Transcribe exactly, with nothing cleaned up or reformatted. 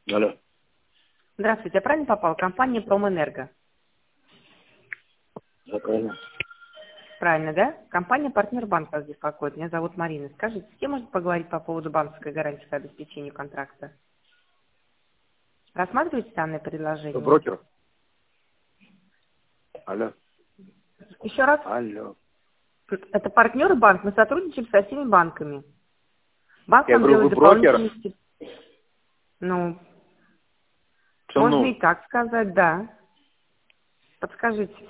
Алло. Здравствуйте, я правильно попал? Компания Промэнерго. Да, правильно. Правильно, да? Компания партнер банка вас беспокоит. Меня зовут Марина. Скажите, с кем можно поговорить по поводу банковской гарантии по обеспечению контракта? Рассматриваете данное Вы предложение? брокер? Алло. Еще раз. Алло. Это партнер банк. Мы сотрудничаем со всеми банками. Банк Я нам говорю, делает вы брокер? дополнительные... стип- Ну, Что можно ну? и так сказать, да. Подскажите.